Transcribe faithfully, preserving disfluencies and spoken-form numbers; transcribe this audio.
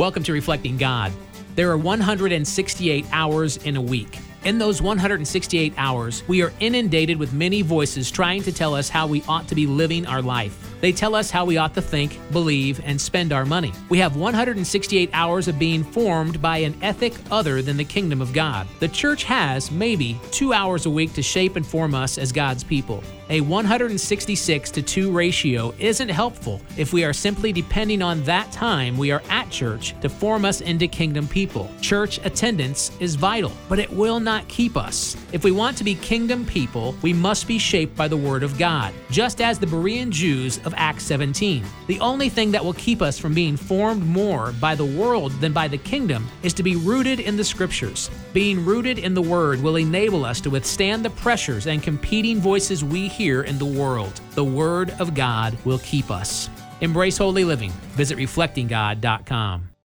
Welcome to Reflecting God. There are one hundred sixty-eight hours in a week. In those one hundred sixty-eight hours, we are inundated with many voices trying to tell us how we ought to be living our life. They tell us how we ought to think, believe, and spend our money. We have one hundred sixty-eight hours of being formed by an ethic other than the kingdom of God. The church has, maybe, two hours a week to shape and form us as God's people. A one hundred sixty-six to two ratio isn't helpful if we are simply depending on that time we are at church to form us into kingdom people. Church attendance is vital, but it will not keep us. If we want to be kingdom people, we must be shaped by the Word of God, just as the Berean Jews of Acts seventeen. The only thing that will keep us from being formed more by the world than by the kingdom is to be rooted in the Scriptures. Being rooted in the Word will enable us to withstand the pressures and competing voices we hear in the world. The Word of God will keep us. Embrace holy living. Visit reflecting god dot com.